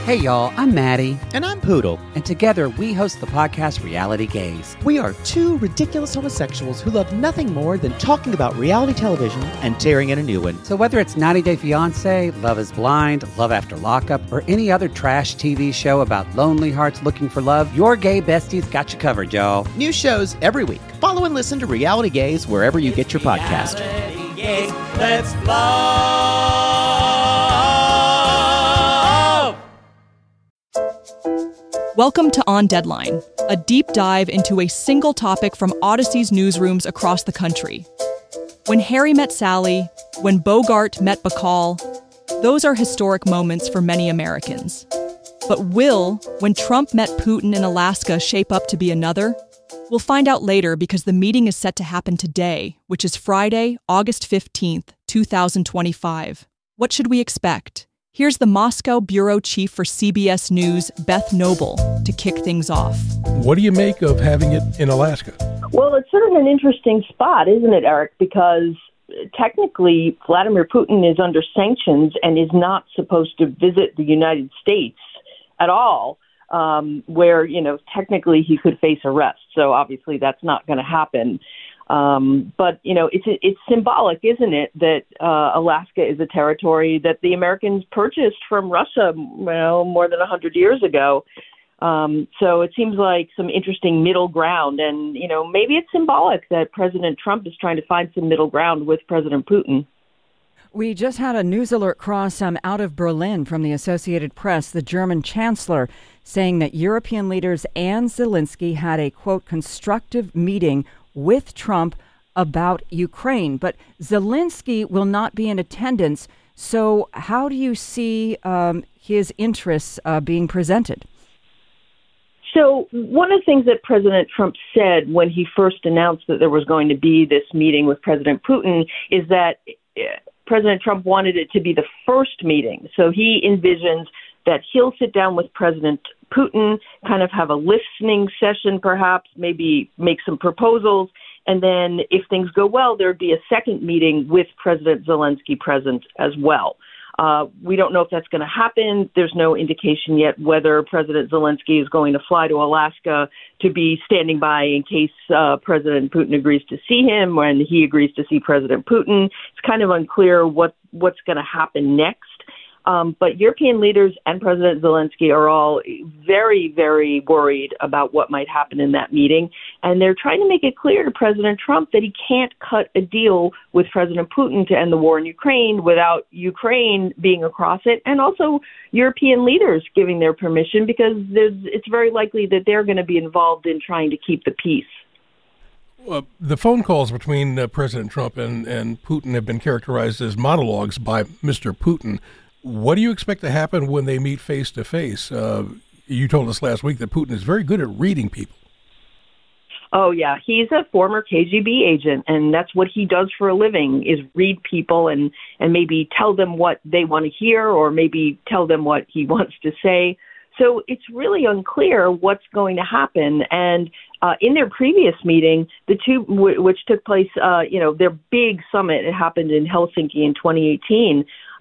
Hey y'all, I'm Maddie. And I'm Poodle. And together we host the podcast Reality Gaze. We are two ridiculous homosexuals who love nothing more than talking about reality television and tearing in a new one. So whether it's 90 Day Fiancé, Love is Blind, Love After Lockup, or any other trash TV show about lonely hearts looking for love, your gay besties got you covered, y'all. New shows every week. Follow and listen to Reality Gaze wherever you get your podcast. Reality Gaze, let's love. Welcome to On Deadline, a deep dive into a single topic from Odyssey's newsrooms across the country. When Harry met Sally, when Bogart met Bacall, those are historic moments for many Americans. But will, when Trump met Putin in Alaska, shape up to be another? We'll find out later because the meeting is set to happen today, which is Friday, August 15th, 2025. What should we expect? Here's the Moscow bureau chief for CBS News, Beth Noble, to kick things off. What do you make of having it in Alaska? Well, it's sort of an interesting spot, isn't it, Eric? Because technically, Vladimir Putin is under sanctions and is not supposed to visit the United States at all, where, technically he could face arrest. So obviously that's not going to happen. But, it's symbolic, isn't it, that Alaska is a territory that the Americans purchased from Russia, more than 100 years ago. So it seems like some interesting middle ground. And, maybe it's symbolic that President Trump is trying to find some middle ground with President Putin. We just had a news alert cross out of Berlin from the Associated Press, the German chancellor, saying that European leaders and Zelensky had a, quote, constructive meeting with Trump about Ukraine. But Zelensky will not be in attendance. So how do you see his interests being presented? So one of the things that President Trump said when he first announced that there was going to be this meeting with President Putin is that President Trump wanted it to be the first meeting. So he envisions that he'll sit down with President Putin, kind of have a listening session perhaps, maybe make some proposals, and then if things go well, there'd be a second meeting with President Zelensky present as well. We don't know if that's going to happen. There's no indication yet whether President Zelensky is going to fly to Alaska to be standing by in case President Putin agrees to see him, when he agrees to see President Putin. It's kind of unclear what's going to happen next. But European leaders and President Zelensky are all very, very worried about what might happen in that meeting. And they're trying to make it clear to President Trump that he can't cut a deal with President Putin to end the war in Ukraine without Ukraine being across it, and also European leaders giving their permission, because it's very likely that they're going to be involved in trying to keep the peace. The phone calls between President Trump and Putin have been characterized as monologues by Mr. Putin. What do you expect to happen when they meet face to face? You told us last week that Putin is very good at reading people. Oh, yeah. He's a former KGB agent, and that's what he does for a living, is read people and maybe tell them what they want to hear, or maybe tell them what he wants to say. So it's really unclear what's going to happen. And in their previous meeting, the two, which took place, their big summit, it happened in Helsinki in 2018.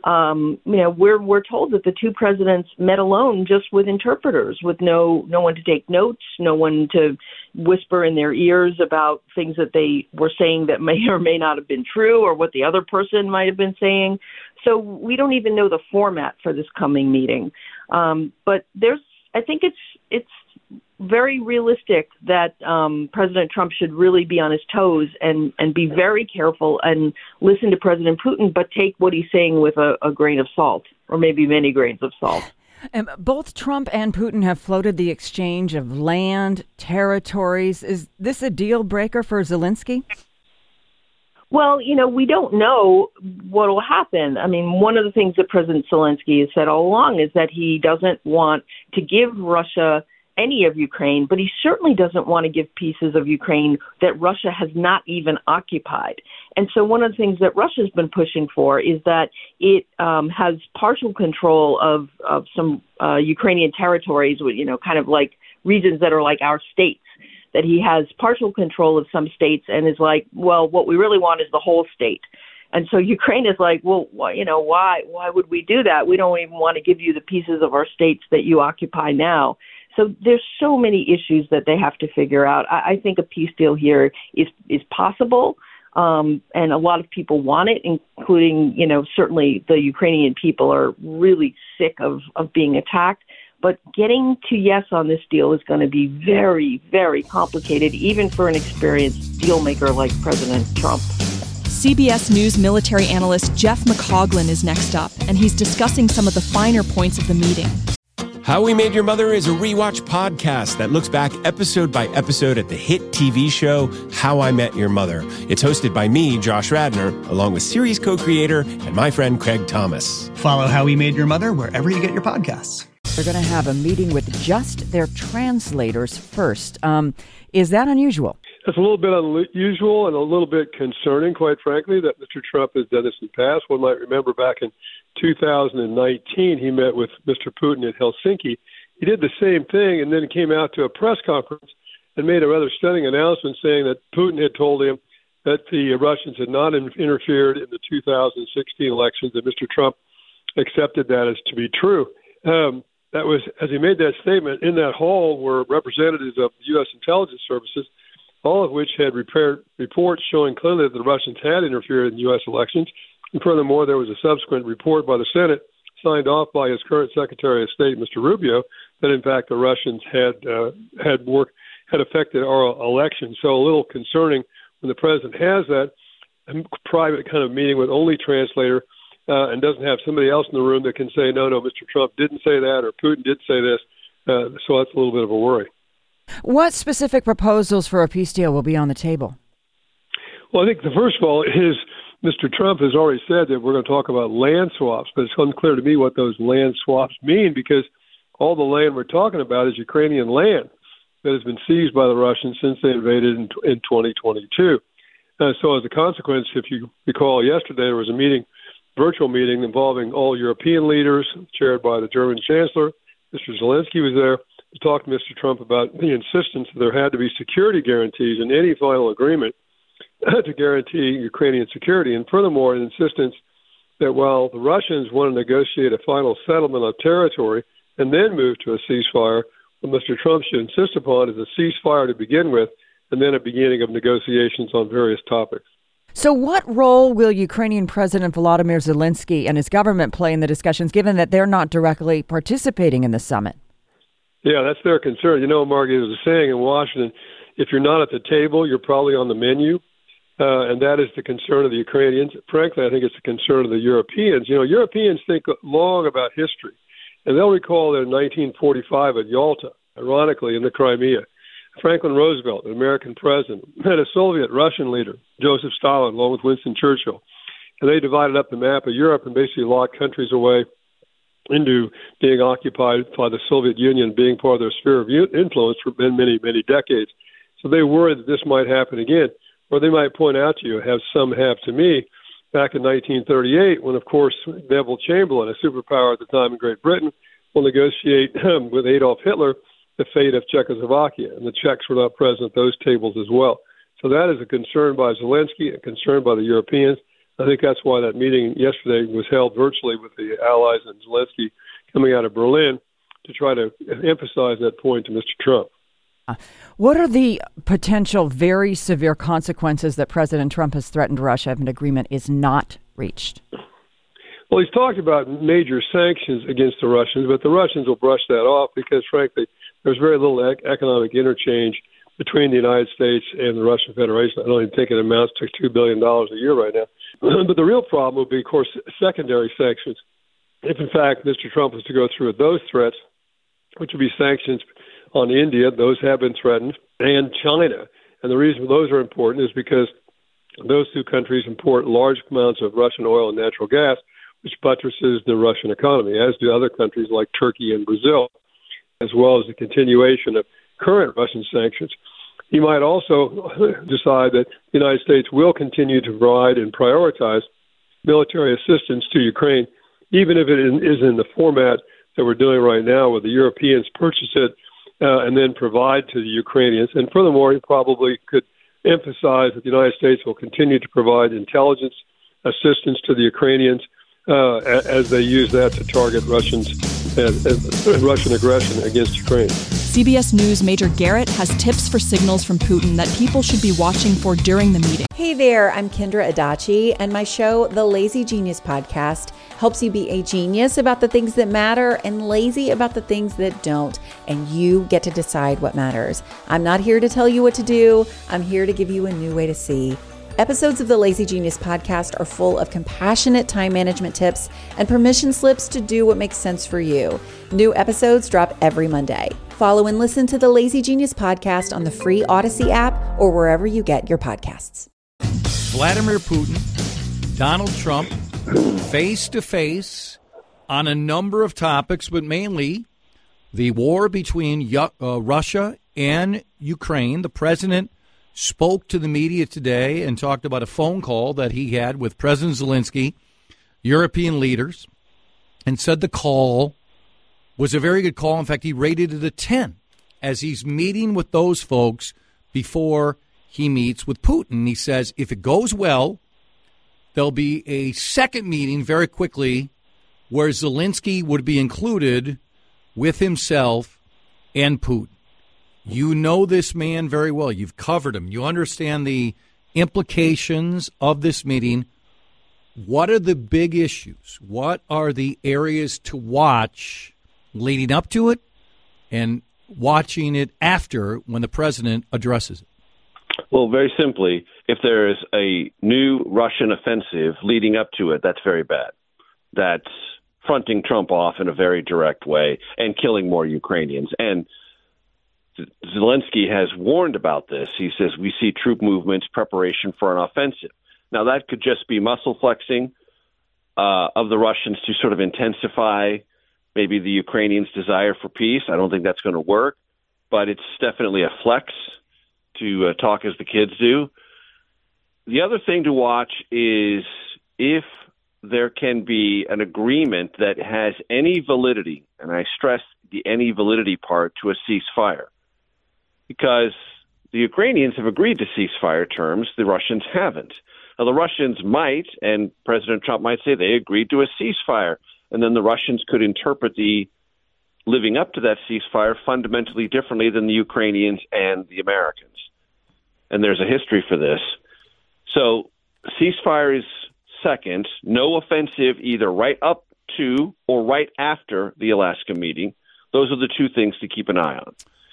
We're told that the two presidents met alone, just with interpreters, with no one to take notes, no one to whisper in their ears about things that they were saying that may or may not have been true, or what the other person might have been saying. So we don't even know the format for this coming meeting. But I think it's very realistic that President Trump should really be on his toes and be very careful and listen to President Putin, but take what he's saying with a grain of salt, or maybe many grains of salt. Both Trump and Putin have floated the exchange of land, territories. Is this a deal breaker for Zelensky? Well, we don't know what will happen. I mean, one of the things that President Zelensky has said all along is that he doesn't want to give Russia any of Ukraine, but he certainly doesn't want to give pieces of Ukraine that Russia has not even occupied. And so one of the things that Russia's been pushing for is that it has partial control of some Ukrainian territories, kind of like regions that are like our states, that he has partial control of some states and is like, well, what we really want is the whole state. And so Ukraine is like, well, why would we do that? We don't even want to give you the pieces of our states that you occupy now. So there's so many issues that they have to figure out. I think a peace deal here is possible, and a lot of people want it, including, certainly the Ukrainian people are really sick of being attacked. But getting to yes on this deal is going to be very, very complicated, even for an experienced deal maker like President Trump. CBS News military analyst Jeff McCoglin is next up, and he's discussing some of the finer points of the meeting. How We Made Your Mother is a rewatch podcast that looks back episode by episode at the hit TV show How I Met Your Mother. It's hosted by me, Josh Radnor, along with series co-creator and my friend Craig Thomas. Follow How We Made Your Mother wherever you get your podcasts. They're going to have a meeting with just their translators first. Is that unusual? It's a little bit unusual and a little bit concerning, quite frankly, that Mr. Trump has done this in the past. One might remember back in 2019, he met with Mr. Putin at Helsinki. He did the same thing and then came out to a press conference and made a rather stunning announcement saying that Putin had told him that the Russians had not interfered in the 2016 elections, and Mr. Trump accepted that as to be true. That was, as he made that statement, in that hall were representatives of U.S. intelligence services, all of which had prepared reports showing clearly that the Russians had interfered in U.S. elections. And furthermore, there was a subsequent report by the Senate, signed off by his current Secretary of State, Mr. Rubio, that in fact the Russians had affected our election. So a little concerning when the president has that private kind of meeting with only translator and doesn't have somebody else in the room that can say, no, Mr. Trump didn't say that, or Putin did say this. So that's a little bit of a worry. What specific proposals for a peace deal will be on the table? Well, I think the first of all is Mr. Trump has already said that we're going to talk about land swaps, but it's unclear to me what those land swaps mean, because all the land we're talking about is Ukrainian land that has been seized by the Russians since they invaded in 2022. So as a consequence, if you recall yesterday, there was a virtual meeting involving all European leaders, chaired by the German Chancellor. Mr. Zelensky was there to talk to Mr. Trump about the insistence that there had to be security guarantees in any final agreement to guarantee Ukrainian security. And furthermore, an insistence that while the Russians want to negotiate a final settlement of territory and then move to a ceasefire, what Mr. Trump should insist upon is a ceasefire to begin with, and then a beginning of negotiations on various topics. So what role will Ukrainian President Volodymyr Zelensky and his government play in the discussions, given that they're not directly participating in the summit? Yeah, that's their concern. Margie, there's a saying in Washington, if you're not at the table, you're probably on the menu. And that is the concern of the Ukrainians. Frankly, I think it's the concern of the Europeans. Europeans think long about history. And they'll recall that in 1945 at Yalta, ironically, in the Crimea, Franklin Roosevelt, an American president, had a Soviet-Russian leader, Joseph Stalin, along with Winston Churchill. And they divided up the map of Europe and basically locked countries away into being occupied by the Soviet Union, being part of their sphere of influence for many, many decades. So they worried that this might happen again. Or they might point out to you, some have to me, back in 1938, when, of course, Neville Chamberlain, a superpower at the time in Great Britain, will negotiate with Adolf Hitler the fate of Czechoslovakia, and the Czechs were not present at those tables as well. So that is a concern by Zelensky, a concern by the Europeans. I think that's why that meeting yesterday was held virtually with the allies and Zelensky coming out of Berlin to try to emphasize that point to Mr. Trump. What are the potential very severe consequences that President Trump has threatened Russia if an agreement is not reached? Well, he's talked about major sanctions against the Russians, but the Russians will brush that off because, frankly, there's very little economic interchange between the United States and the Russian Federation. I don't even think it amounts to $2 billion a year right now. But the real problem will be, of course, secondary sanctions. If, in fact, Mr. Trump was to go through with those threats, which would be sanctions on India, those have been threatened, and China. And the reason those are important is because those two countries import large amounts of Russian oil and natural gas, which buttresses the Russian economy, as do other countries like Turkey and Brazil, as well as the continuation of current Russian sanctions. He might also decide that the United States will continue to provide and prioritize military assistance to Ukraine, even if it is in the format that we're doing right now, where the Europeans purchase it and then provide to the Ukrainians. And furthermore, he probably could emphasize that the United States will continue to provide intelligence assistance to the Ukrainians as they use that to target Russian aggression against Ukraine. CBS News Major Garrett has tips for signals from Putin that people should be watching for during the meeting. Hey there, I'm Kendra Adachi, and my show, The Lazy Genius Podcast, helps you be a genius about the things that matter and lazy about the things that don't, and you get to decide what matters. I'm not here to tell you what to do. I'm here to give you a new way to see. Episodes of the Lazy Genius Podcast are full of compassionate time management tips and permission slips to do what makes sense for you. New episodes drop every Monday. Follow and listen to the Lazy Genius Podcast on the free Odyssey app or wherever you get your podcasts. Vladimir Putin, Donald Trump, face-to-face on a number of topics, but mainly the war between Russia and Ukraine. The president spoke to the media today and talked about a phone call that he had with President Zelensky, European leaders, and said the call was a very good call. In fact, he rated it a 10 as he's meeting with those folks before he meets with Putin. He says if it goes well, there'll be a second meeting very quickly where Zelensky would be included with himself and Putin. You know this man very well. You've covered him. You understand the implications of this meeting. What are the big issues? What are the areas to watch leading up to it and watching it after when the president addresses it? Well, very simply, if there is a new Russian offensive leading up to it, that's very bad. That's fronting Trump off in a very direct way and killing more Ukrainians. And Zelensky has warned about this. He says we see troop movements, preparation for an offensive. Now, that could just be muscle flexing of the Russians to sort of intensify maybe the Ukrainians' desire for peace. I don't think that's going to work, but it's definitely a flex to talk as the kids do. The other thing to watch is if there can be an agreement that has any validity, and I stress the any validity part, to a ceasefire. Because the Ukrainians have agreed to ceasefire terms, the Russians haven't. Now, the Russians might, and President Trump might say they agreed to a ceasefire, and then the Russians could interpret the living up to that ceasefire fundamentally differently than the Ukrainians and the Americans. And there's a history for this. So ceasefire is second, no offensive either right up to or right after the Alaska meeting. Those are the two things to keep an eye on.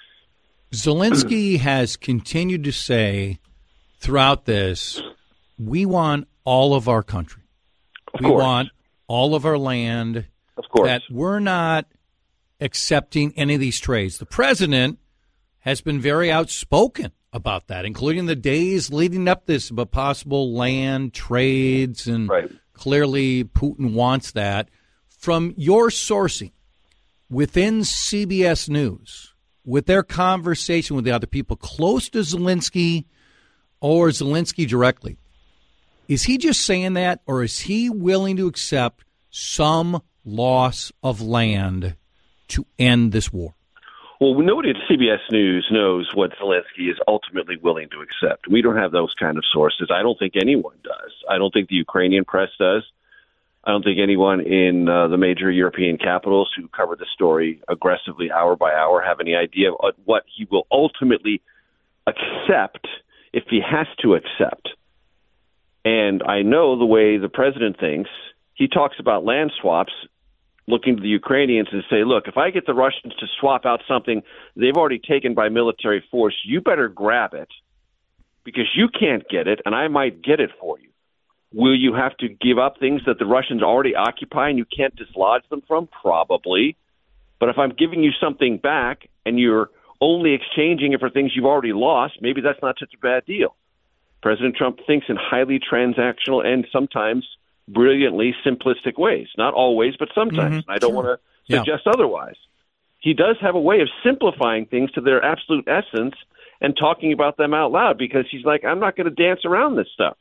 Zelensky has continued to say throughout this, we want all of our country. We want all of our land. Of course. That we're not accepting any of these trades. The president has been very outspoken about that, including the days leading up this about possible land trades, and clearly Putin wants that. From your sourcing within CBS News, with their conversation with the other people close to Zelensky or Zelensky directly, is he just saying that, or is he willing to accept some loss of land to end this war? Well, nobody at CBS News knows what Zelensky is ultimately willing to accept. We don't have those kind of sources. I don't think anyone does. I don't think the Ukrainian press does. I don't think anyone in the major European capitals who cover the story aggressively hour by hour have any idea of what he will ultimately accept if he has to accept. And I know the way the president thinks. He talks about land swaps, looking to the Ukrainians and say, look, if I get the Russians to swap out something they've already taken by military force, you better grab it because you can't get it and I might get it for you. Will you have to give up things that the Russians already occupy and you can't dislodge them from? Probably. But if I'm giving you something back and you're only exchanging it for things you've already lost, maybe that's not such a bad deal. President Trump thinks in highly transactional and sometimes brilliantly simplistic ways. Not always, but sometimes. I don't want to suggest otherwise. He does have a way of simplifying things to their absolute essence and talking about them out loud because he's like, I'm not going to dance around this stuff.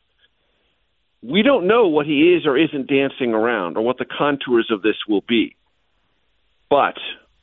We don't know what he is or isn't dancing around or what the contours of this will be. But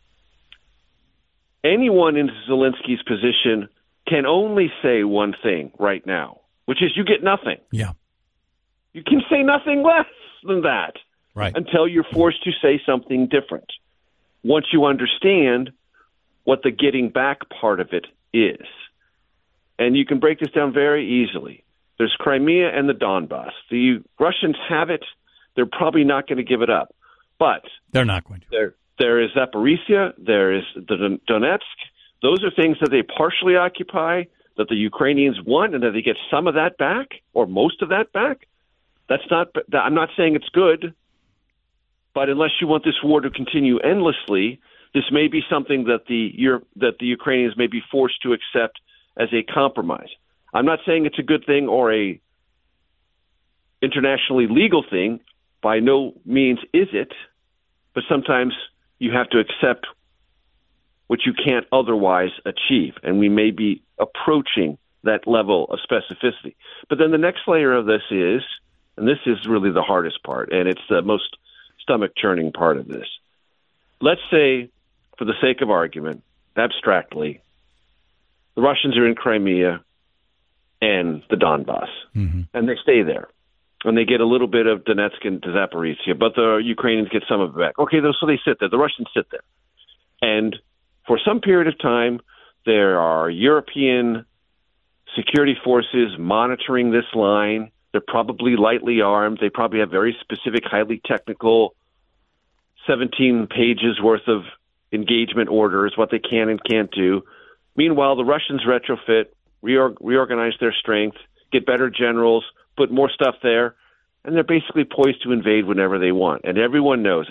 anyone in Zelensky's position can only say one thing right now, which is you get nothing. Yeah. You can say nothing less than that until you're forced to say something different. Once you understand what the getting back part of it is. And you can break this down very easily. There's Crimea and the Donbass. The Russians have it. They're probably not going to give it up. But they're not going to. There is Zaporizhia. There is the Donetsk. Those are things that they partially occupy, that the Ukrainians want, and that they get some of that back or most of that back. I'm not saying it's good, but unless you want this war to continue endlessly, this may be something that the Ukrainians may be forced to accept as a compromise. I'm not saying it's a good thing or a internationally legal thing. By no means is it, but sometimes you have to accept what you can't otherwise achieve, and we may be approaching that level of specificity. But then the next layer of this is, and this is really the hardest part, and it's the most stomach-churning part of this. Let's say, for the sake of argument, abstractly, the Russians are in Crimea and the Donbass, and they stay there. And they get a little bit of Donetsk and Zaporizhia, but the Ukrainians get some of it back. Okay, so they sit there. The Russians sit there. And for some period of time, there are European security forces monitoring this line. They're probably lightly armed. They probably have very specific, highly technical 17 pages worth of engagement orders, what they can and can't do. Meanwhile, the Russians retrofit, reorganize their strength, get better generals, put more stuff there, and they're basically poised to invade whenever they want. And everyone knows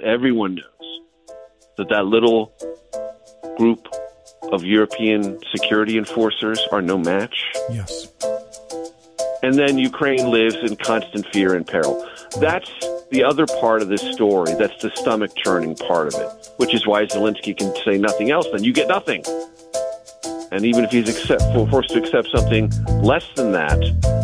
that little group of European security enforcers are no match. Yes. And then Ukraine lives in constant fear and peril. That's the other part of this story. That's the stomach-churning part of it, which is why Zelensky can say nothing else. Then you get nothing. And even if he's forced to accept something less than that,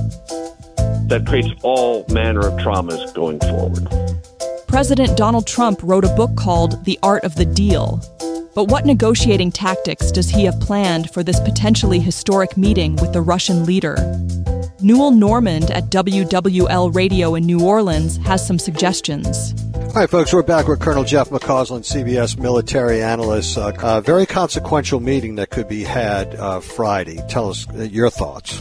that creates all manner of traumas going forward. President Donald Trump wrote a book called The Art of the Deal. But what negotiating tactics does he have planned for this potentially historic meeting with the Russian leader? Newell Normand at WWL Radio in New Orleans has some suggestions. All right, folks, we're back with Colonel Jeff McCausland, CBS military analyst. A very consequential meeting that could be had Friday. Tell us your thoughts.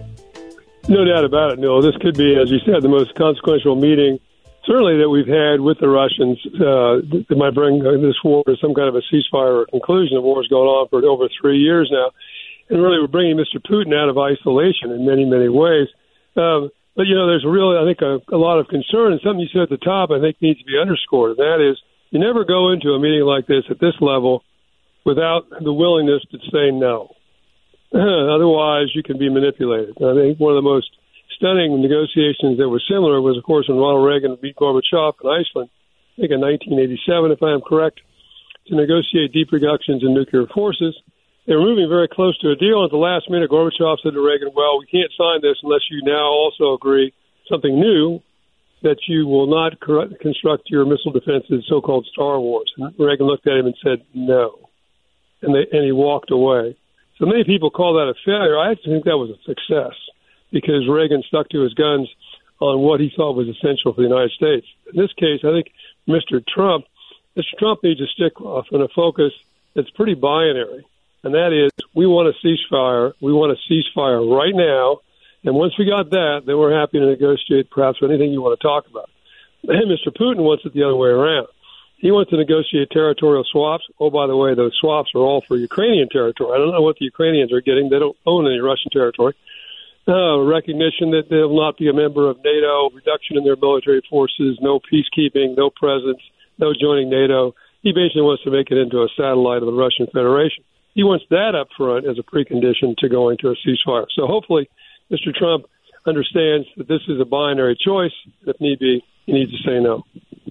No doubt about it, Newell. This could be, as you said, the most consequential meeting, certainly that we've had with the Russians that might bring this war to some kind of a ceasefire or conclusion. The war has gone on for over 3 years now. And really, we're bringing Mr. Putin out of isolation in many, many ways. But, there's really, I think, a lot of concern. And something you said at the top, I think, needs to be underscored. And that is, you never go into a meeting like this at this level without the willingness to say no. Otherwise, you can be manipulated. I think one of the most stunning negotiations that were similar was, of course, when Ronald Reagan beat Gorbachev in Iceland, I think in 1987, if I am correct, to negotiate deep reductions in nuclear forces. They were moving very close to a deal. At the last minute, Gorbachev said to Reagan, well, we can't sign this unless you now also agree something new, that you will not construct your missile defenses, so-called Star Wars. And Reagan looked at him and said, no. And he walked away. So many people call that a failure. I actually think that was a success because Reagan stuck to his guns on what he thought was essential for the United States. In this case, I think Mr. Trump needs to stick off on a focus that's pretty binary, and that is we want a ceasefire. We want a ceasefire right now, and once we got that, then we're happy to negotiate perhaps anything you want to talk about. And Mr. Putin wants it the other way around. He wants to negotiate territorial swaps. Oh, by the way, those swaps are all for Ukrainian territory. I don't know what the Ukrainians are getting. They don't own any Russian territory. Recognition that they'll not be a member of NATO, reduction in their military forces, no peacekeeping, no presence, no joining NATO. He basically wants to make it into a satellite of the Russian Federation. He wants that up front as a precondition to going to a ceasefire. So hopefully Mr. Trump understands that this is a binary choice. If need be, he needs to say no.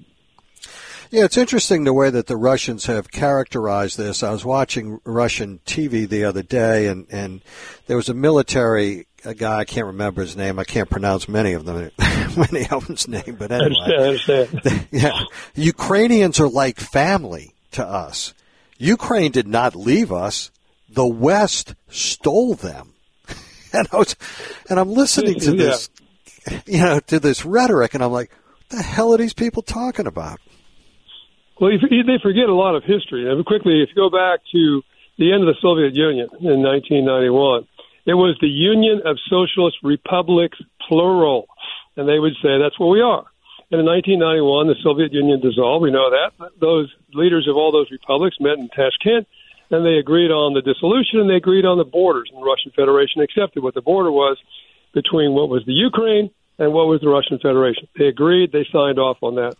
Yeah, it's interesting the way that the Russians have characterized this. I was watching Russian TV the other day, and there was a military guy, I can't remember his name, I can't pronounce many of them's name, but anyway. I understand. Yeah, Ukrainians are like family to us. Ukraine did not leave us. The West stole them. And I'm listening to this. to this rhetoric, and I'm like, what the hell are these people talking about? Well, they forget a lot of history. And quickly, if you go back to the end of the Soviet Union in 1991, it was the Union of Socialist Republics, plural. And they would say that's what we are. And in 1991, the Soviet Union dissolved. We know that. Those leaders of all those republics met in Tashkent, and they agreed on the dissolution, and they agreed on the borders. And the Russian Federation accepted what the border was between what was the Ukraine and what was the Russian Federation. They agreed. They signed off on that.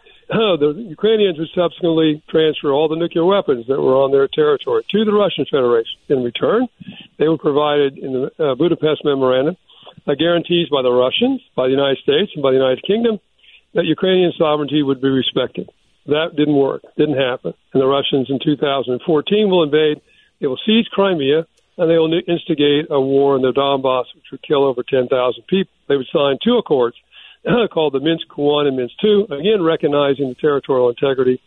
The Ukrainians would subsequently transfer all the nuclear weapons that were on their territory to the Russian Federation. In return, they were provided in the Budapest Memorandum guarantees by the Russians, by the United States, and by the United Kingdom that Ukrainian sovereignty would be respected. That didn't work, didn't happen. And the Russians in 2014 will invade, they will seize Crimea, and they will instigate a war in the Donbass, which would kill over 10,000 people. They would sign two accords called the Minsk I and Minsk II, again recognizing the territorial integrity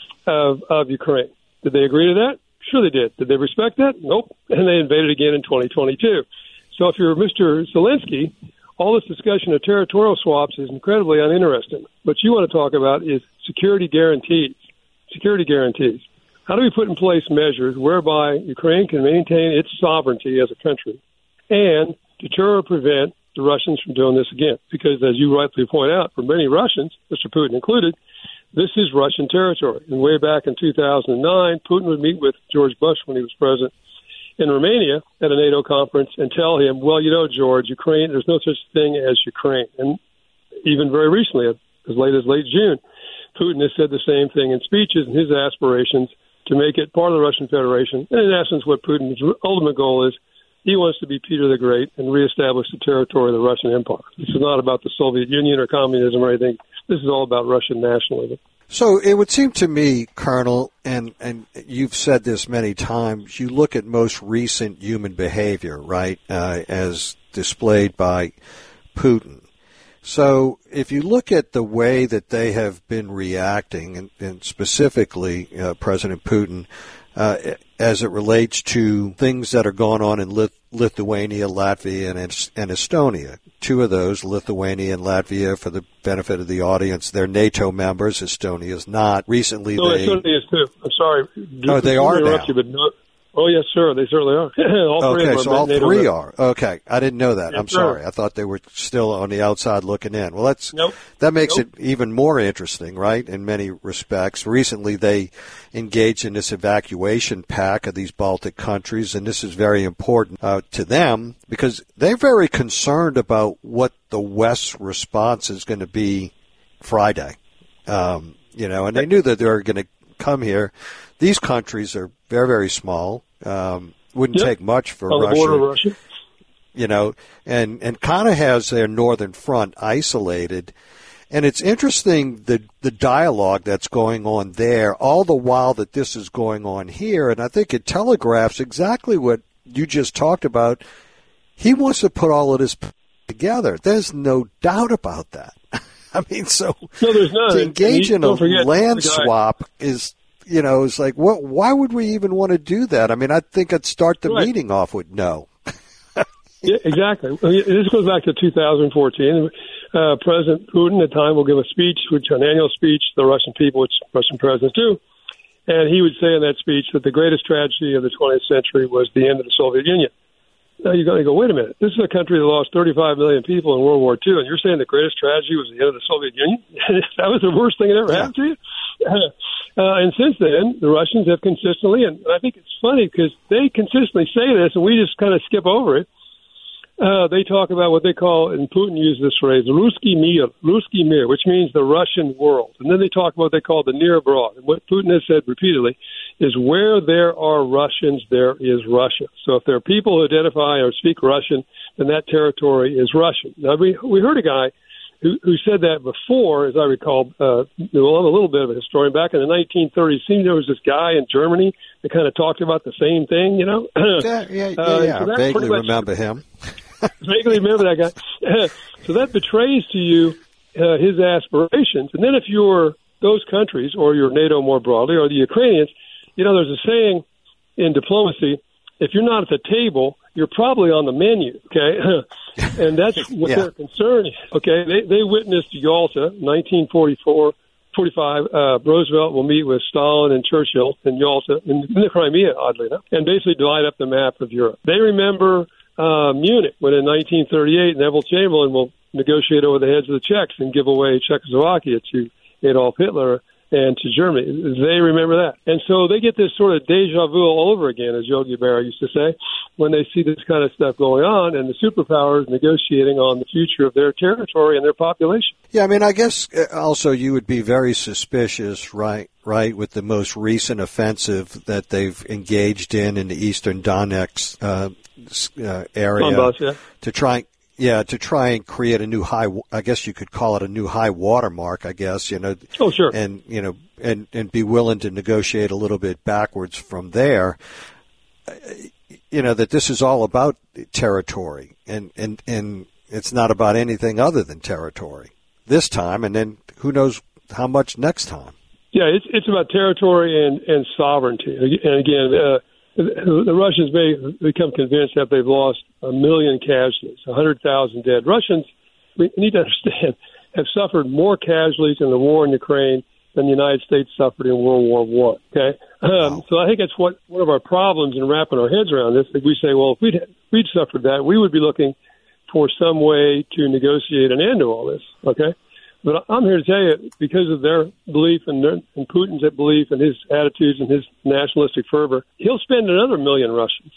of Ukraine. Did they agree to that? Sure they did. Did they respect that? Nope. And they invaded again in 2022. So if you're Mr. Zelensky, all this discussion of territorial swaps is incredibly uninteresting. What you want to talk about is security guarantees. Security guarantees. How do we put in place measures whereby Ukraine can maintain its sovereignty as a country and deter or prevent the Russians from doing this again? Because as you rightly point out, for many Russians, Mr. Putin included, this is Russian territory. And way back in 2009, Putin would meet with George Bush when he was president in Romania at a NATO conference and tell him, well, George, Ukraine, there's no such thing as Ukraine. And even very recently, as late as late June, Putin has said the same thing in speeches and his aspirations to make it part of the Russian Federation. And in essence, what Putin's ultimate goal is, he wants to be Peter the Great and reestablish the territory of the Russian Empire. This is not about the Soviet Union or communism or anything. This is all about Russian nationalism. So it would seem to me, Colonel, and you've said this many times, you look at most recent human behavior, right, as displayed by Putin. So if you look at the way that they have been reacting, and specifically President Putin, as it relates to things that are going on in Lithuania, Latvia, and Estonia. Two of those, Lithuania and Latvia, for the benefit of the audience, they're NATO members. Estonia is not. Recently, Estonia is too. I'm sorry. No, they are now. You, but no. Oh, yes, sir. They certainly are. All three so all NATO three members. are. Okay. I didn't know that. Yes, I'm sorry. I thought they were still on the outside looking in. Well, that makes it even more interesting, right, in many respects. Recently, they engaged in this evacuation pact of these Baltic countries, and this is very important to them because they're very concerned about what the West's response is going to be Friday. And they knew that they were going to come here. These countries are very, very small. Wouldn't take much for on Russia. The border of Russia. And kind of has their northern front isolated. And it's interesting the dialogue that's going on there, all the while that this is going on here. And I think it telegraphs exactly what you just talked about. He wants to put all of this together. There's no doubt about that. I mean, so no, there's not. To engage in a land swap is, it's like, why would we even want to do that? I mean, I think I'd start the meeting off with no. Yeah, exactly. This goes back to 2014. President Putin at the time will give a speech, an annual speech to the Russian people, which Russian presidents do. And he would say in that speech that the greatest tragedy of the 20th century was the end of the Soviet Union. Now you're going to go, wait a minute. This is a country that lost 35 million people in World War II, and you're saying the greatest tragedy was the end of the Soviet Union? That was the worst thing that ever happened to you? And since then, the Russians have consistently, and I think it's funny because they consistently say this, and we just kind of skip over it. They talk about what they call, and Putin used this phrase, Ruski Mir, which means the Russian world. And then they talk about what they call the near abroad. And what Putin has said repeatedly is where there are Russians, there is Russia. So if there are people who identify or speak Russian, then that territory is Russian. Now, we heard a guy who said that before, as I recall, I'm a little bit of a historian. Back in the 1930s, there was this guy in Germany that kind of talked about the same thing, Yeah. So vaguely remember him. Vaguely remember that guy. So that betrays to you his aspirations. And then if you're those countries, or you're NATO more broadly, or the Ukrainians, there's a saying in diplomacy, if you're not at the table, you're probably on the menu, okay? And that's what their concern is. Okay, they witnessed Yalta, 1945. Roosevelt will meet with Stalin and Churchill in Yalta, in the Crimea, oddly enough, and basically divide up the map of Europe. They remember Munich, when in 1938, Neville Chamberlain will negotiate over the heads of the Czechs and give away Czechoslovakia to Adolf Hitler and to Germany. They remember that. And so they get this sort of deja vu all over again, as Yogi Berra used to say, when they see this kind of stuff going on and the superpowers negotiating on the future of their territory and their population. Yeah, I mean, I guess also you would be very suspicious, right, with the most recent offensive that they've engaged in the eastern Donetsk area Donbass, to try and create a new high, I guess you could call it a new high watermark, I guess, Oh, sure. And, and be willing to negotiate a little bit backwards from there. That this is all about territory and it's not about anything other than territory this time. And then who knows how much next time. Yeah, it's about territory and sovereignty. And again, the Russians may become convinced that they've lost 1 million casualties, 100,000 dead. Russians, we need to understand, have suffered more casualties in the war in Ukraine than the United States suffered in World War I. Okay, so I think that's one of our problems in wrapping our heads around this. That we say, well, if we'd suffered that, we would be looking for some way to negotiate an end to all this. Okay. But I'm here to tell you, because of their belief and Putin's belief and his attitudes and his nationalistic fervor, he'll spend another 1 million Russians.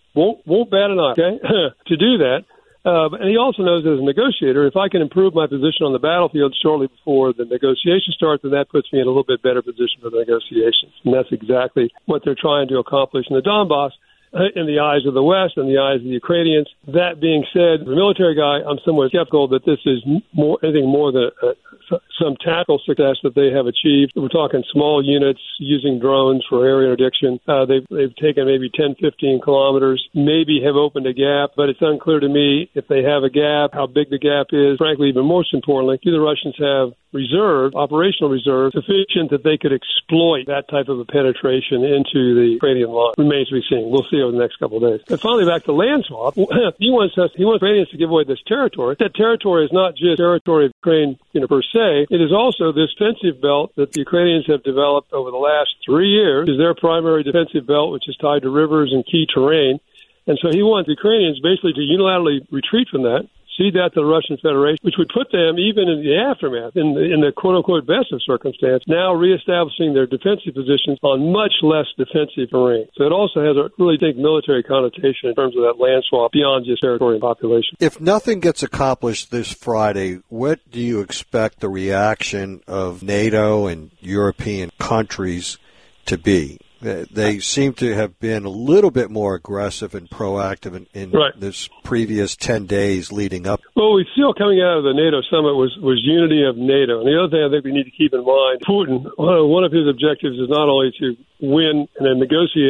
Won't bat an eye, okay, to do that. And he also knows as a negotiator, if I can improve my position on the battlefield shortly before the negotiation starts, then that puts me in a little bit better position for the negotiations. And that's exactly what they're trying to accomplish in the Donbass. In the eyes of the West and the eyes of the Ukrainians. That being said, as a military guy, I'm somewhat skeptical that this is anything more than some tactical success that they have achieved. We're talking small units using drones for area interdiction. They've taken maybe 10, 15 kilometers, maybe have opened a gap, but it's unclear to me if they have a gap, how big the gap is. Frankly, even most importantly, do the Russians have operational reserve, sufficient that they could exploit that type of a penetration into the Ukrainian line? Remains to be seen. We'll see over the next couple of days. And finally, back to land swap. He wants Ukrainians to give away this territory. That territory is not just territory of Ukraine, per se. It is also this defensive belt that the Ukrainians have developed over the last 3 years. Is their primary defensive belt, which is tied to rivers and key terrain. And so he wants Ukrainians basically to unilaterally retreat from that, cede that to the Russian Federation, which would put them, even in the aftermath, in the quote-unquote best of circumstance, now reestablishing their defensive positions on much less defensive terrain. So it also has a really big military connotation in terms of that land swap beyond just territory and population. If nothing gets accomplished this Friday, what do you expect the reaction of NATO and European countries to be? They seem to have been a little bit more aggressive and proactive in this previous 10 days leading up. Well, we feel coming out of the NATO summit was unity of NATO. And the other thing I think we need to keep in mind, Putin, one of his objectives is not only to win in a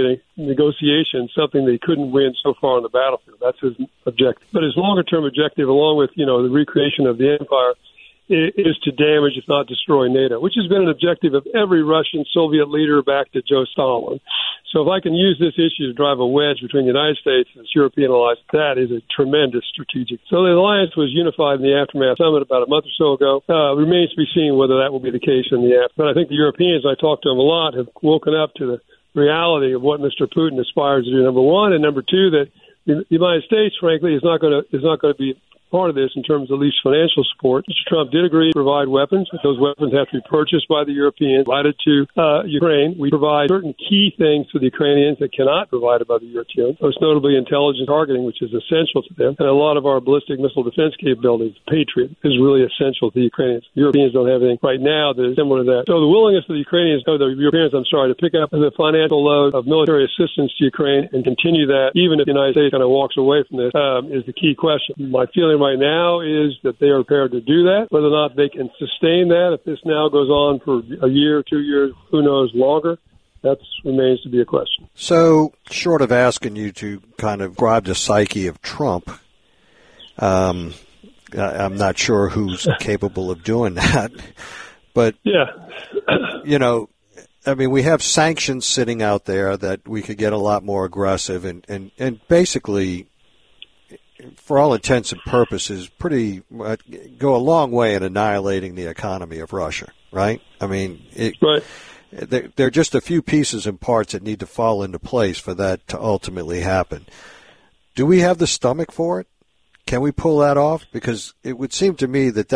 negotiation something that he couldn't win so far on the battlefield. That's his objective. But his longer-term objective, along with, the recreation of the empire, is to damage, if not destroy, NATO, which has been an objective of every Russian Soviet leader back to Joe Stalin. So if I can use this issue to drive a wedge between the United States and its European allies, that is a tremendous strategic. So the alliance was unified in the Aftermath Summit about a month or so ago. Remains to be seen whether that will be the case in the aftermath. But I think the Europeans, I talked to them a lot, have woken up to the reality of what Mr. Putin aspires to do, number one, and number two, that the United States, frankly, is not going to be part of this in terms of at least financial support. Mr. Trump did agree to provide weapons, but those weapons have to be purchased by the Europeans, provided to Ukraine. We provide certain key things to the Ukrainians that cannot be provided by the Europeans, most notably intelligence targeting, which is essential to them. And a lot of our ballistic missile defense capabilities, Patriot, is really essential to the Ukrainians. The Europeans don't have anything right now that is similar to that. So the willingness of the Europeans, to pick up the financial load of military assistance to Ukraine and continue that, even if the United States kind of walks away from this, is the key question. My feeling right now is that they are prepared to do that. Whether or not they can sustain that, if this now goes on for a year, 2 years, who knows, longer, that remains to be a question. So, short of asking you to kind of grab the psyche of Trump, I'm not sure who's capable of doing that. But, we have sanctions sitting out there that we could get a lot more aggressive and basically for all intents and purposes, go a long way in annihilating the economy of Russia, right? I mean, right. There are just a few pieces and parts that need to fall into place for that to ultimately happen. Do we have the stomach for it? Can we pull that off? Because it would seem to me that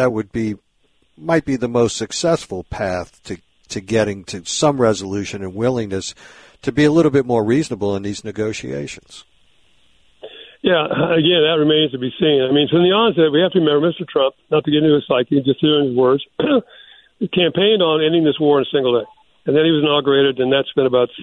might be the most successful path to getting to some resolution and willingness to be a little bit more reasonable in these negotiations. Yeah, again, that remains to be seen. I mean, from the onset, we have to remember Mr. Trump, not to get into his psyche, just hearing his words, campaigned on ending this war in a single day. And then he was inaugurated, and that's been about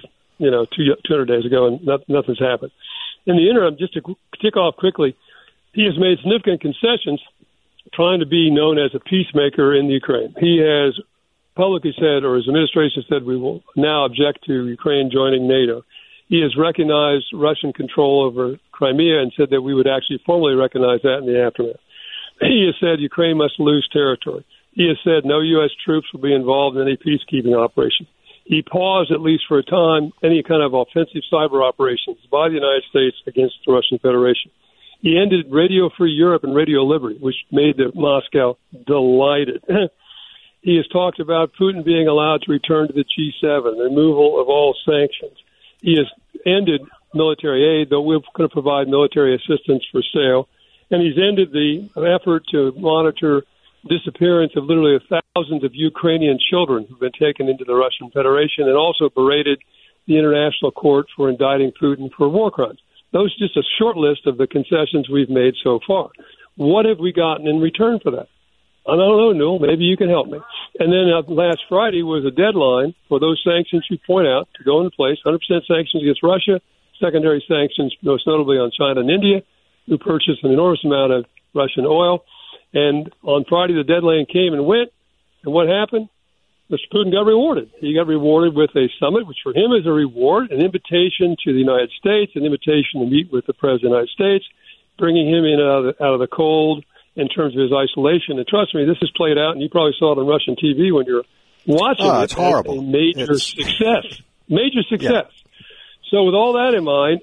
200 days ago, and nothing's happened. In the interim, just to tick off quickly, he has made significant concessions trying to be known as a peacemaker in the Ukraine. He has publicly said, or his administration said, we will now object to Ukraine joining NATO. He has recognized Russian control over Crimea and said that we would actually formally recognize that in the aftermath. He has said Ukraine must lose territory. He has said no U.S. troops will be involved in any peacekeeping operation. He paused, at least for a time, any kind of offensive cyber operations by the United States against the Russian Federation. He ended Radio Free Europe and Radio Liberty, which made Moscow delighted. He has talked about Putin being allowed to return to the G7, the removal of all sanctions. He has ended military aid, though we're going to provide military assistance for sale. And he's ended the effort to monitor disappearance of literally thousands of Ukrainian children who've been taken into the Russian Federation, and also berated the International Court for indicting Putin for war crimes. Those are just a short list of the concessions we've made so far. What have we gotten in return for that? I don't know, Newell. Maybe you can help me. And then last Friday was a deadline for those sanctions you point out to go into place, 100% sanctions against Russia, secondary sanctions most notably on China and India, who purchased an enormous amount of Russian oil. And on Friday, the deadline came and went. And what happened? Mr. Putin got rewarded. He got rewarded with a summit, which for him is a reward, an invitation to the United States, an invitation to meet with the President of the United States, bringing him in out of the cold in terms of his isolation. And trust me, this has played out, and you probably saw it on Russian TV when you're watching it. It's horrible. A major success. Major success. Yeah. So with all that in mind,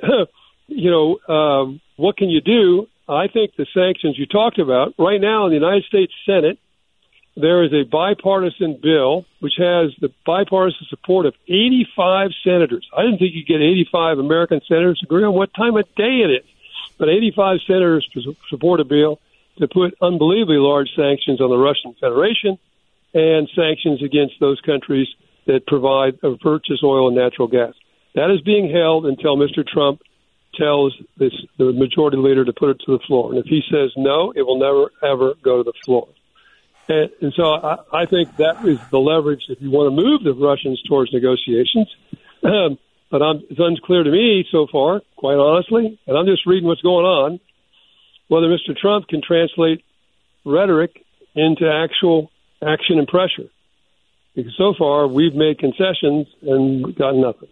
what can you do? I think the sanctions you talked about, right now in the United States Senate, there is a bipartisan bill which has the bipartisan support of 85 senators. I didn't think you'd get 85 American senators agree on what time of day it is, but 85 senators support a bill to put unbelievably large sanctions on the Russian Federation and sanctions against those countries that provide or purchase oil and natural gas. That is being held until Mr. Trump tells the majority leader to put it to the floor. And if he says no, it will never, ever go to the floor. And so I think that is the leverage if you want to move the Russians towards negotiations. But it's unclear to me so far, quite honestly, and I'm just reading what's going on, whether Mr. Trump can translate rhetoric into actual action and pressure. Because so far we've made concessions and gotten nothing.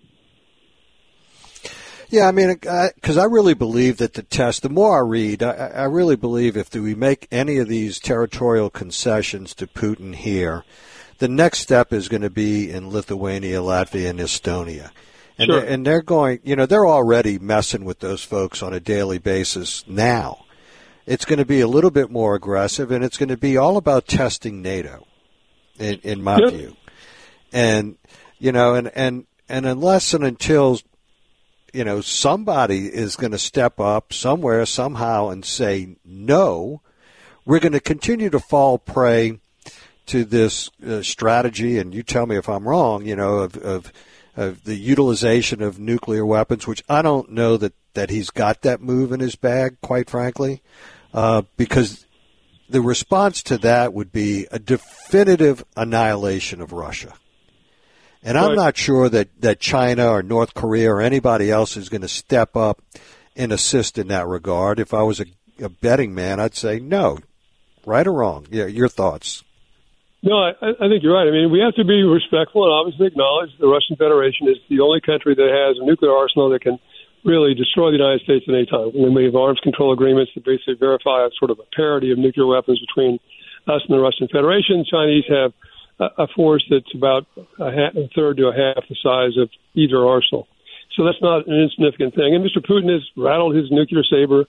Yeah, I mean, because I really believe that the more I read, I really believe if we make any of these territorial concessions to Putin here, the next step is going to be in Lithuania, Latvia, and Estonia. And, sure. They're going, they're already messing with those folks on a daily basis now. It's going to be a little bit more aggressive, and it's going to be all about testing NATO, in my view. And, and unless and until somebody is going to step up somewhere, somehow, and say no, we're going to continue to fall prey to this strategy, and you tell me if I'm wrong, of the utilization of nuclear weapons, which I don't know that he's got that move in his bag, quite frankly, because the response to that would be a definitive annihilation of Russia. And I'm not sure that China or North Korea or anybody else is going to step up and assist in that regard. If I was a betting man, I'd say no. Right or wrong? Yeah, your thoughts. No, I think you're right. I mean, we have to be respectful and obviously acknowledge the Russian Federation is the only country that has a nuclear arsenal that can really destroy the United States at any time. And we have arms control agreements that basically verify a sort of a parity of nuclear weapons between us and the Russian Federation. Chinese have a force that's about a third to a half the size of either arsenal. So that's not an insignificant thing. And Mr. Putin has rattled his nuclear saber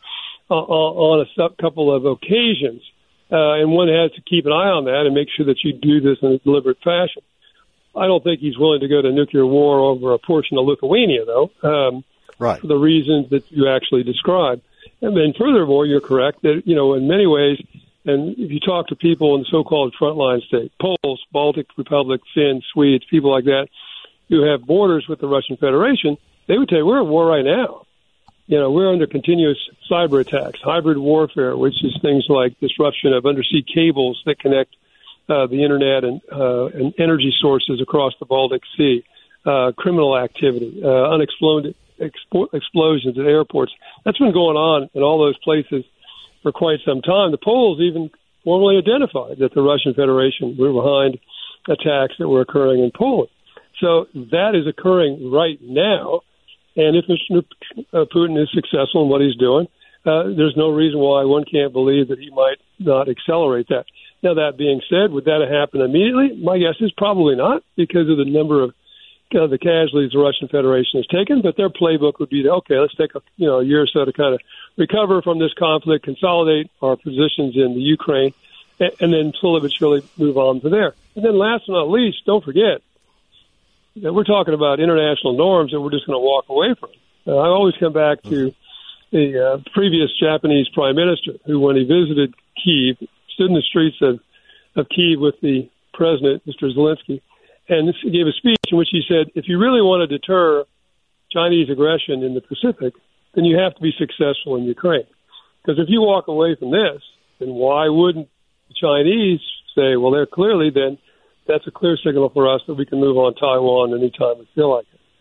on a couple of occasions. And one has to keep an eye on that and make sure that you do this in a deliberate fashion. I don't think he's willing to go to nuclear war over a portion of Lithuania, though, right, for the reasons that you actually described. And then furthermore, you're correct that, in many ways, and if you talk to people in the so-called frontline state, Poles, Baltic Republic, Finns, Swedes, people like that, who have borders with the Russian Federation, they would tell you we're at war right now. We're under continuous cyber attacks, hybrid warfare, which is things like disruption of undersea cables that connect the internet and energy sources across the Baltic Sea, criminal activity, unexploded explosions at airports. That's been going on in all those places for quite some time. The Poles even formally identified that the Russian Federation were behind attacks that were occurring in Poland. So that is occurring right now. And if Mr. Putin is successful in what he's doing, there's no reason why one can't believe that he might not accelerate that. Now, that being said, would that happen immediately? My guess is probably not, because of the number of the casualties the Russian Federation has taken. But their playbook would be, let's take a year or so to kind of recover from this conflict, consolidate our positions in the Ukraine, and then slowly but surely move on from there. And then last but not least, don't forget that we're talking about international norms that we're just going to walk away from. I always come back to the previous Japanese prime minister who, when he visited Kyiv, stood in the streets of Kyiv with the president, Mr. Zelensky, and he gave a speech in which he said, if you really want to deter Chinese aggression in the Pacific, then you have to be successful in Ukraine. Because if you walk away from this, then why wouldn't the Chinese say, well, they're clearly then that's a clear signal for us that we can move on Taiwan anytime we feel like it.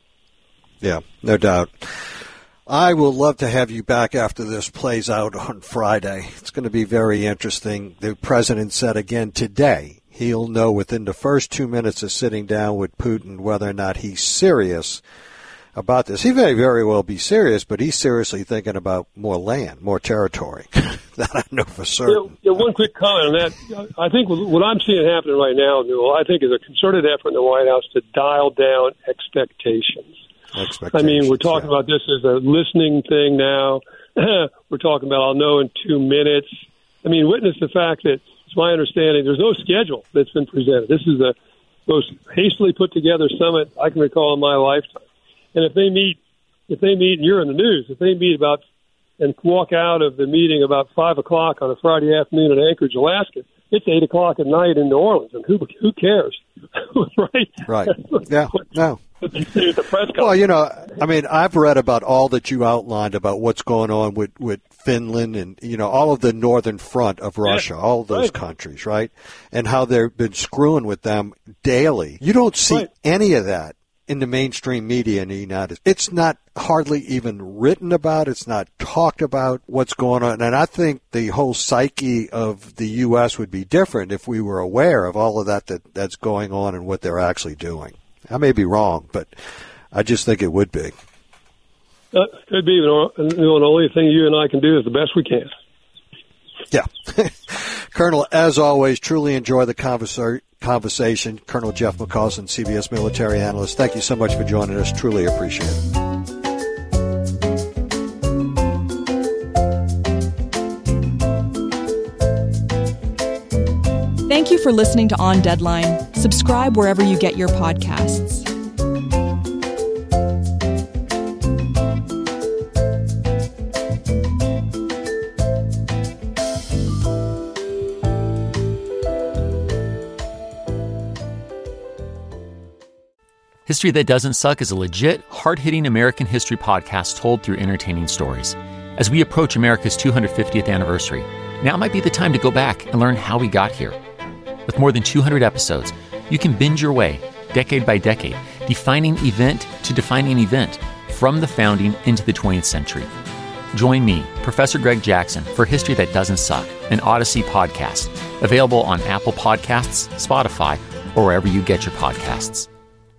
Yeah, no doubt. I will love to have you back after this plays out on Friday. It's going to be very interesting. The president said again today he'll know within the first 2 minutes of sitting down with Putin whether or not he's serious about this. He may very well be serious, but he's seriously thinking about more land, more territory. That I know for certain. One quick comment on that. I think what I'm seeing happening right now, Newell, I think is a concerted effort in the White House to dial down expectations. I mean, we're talking about this as a listening thing now. We're talking about I'll know in 2 minutes. I mean, witness the fact that it's my understanding there's no schedule that's been presented. This is the most hastily put together summit I can recall in my lifetime. And if they meet, and you're in the news, if they meet about and walk out of the meeting about 5 o'clock on a Friday afternoon in Anchorage, Alaska, it's 8 o'clock at night in New Orleans, and who cares, right? Right. Yeah. No. The press conference. Well, I mean, I've read about all that you outlined about what's going on with Finland and, all of the northern front of Russia, all of those countries, right? And how they've been screwing with them daily. You don't see any of that in the mainstream media in the United States. It's not hardly even written about. It's not talked about what's going on. And I think the whole psyche of the U.S. would be different if we were aware of all of that's going on and what they're actually doing. I may be wrong, but I just think it would be. Could be. The only thing you and I can do is the best we can. Yeah. Colonel, as always, truly enjoy the conversation. Colonel Jeff McCausland, CBS military analyst, thank you so much for joining us. Truly appreciate it. Thank you for listening to On Deadline. Subscribe wherever you get your podcasts. History That Doesn't Suck is a legit, hard-hitting American history podcast told through entertaining stories. As we approach America's 250th anniversary, now might be the time to go back and learn how we got here. With more than 200 episodes, you can binge your way, decade by decade, defining event to defining event, from the founding into the 20th century. Join me, Professor Greg Jackson, for History That Doesn't Suck, an Odyssey podcast, available on Apple Podcasts, Spotify, or wherever you get your podcasts.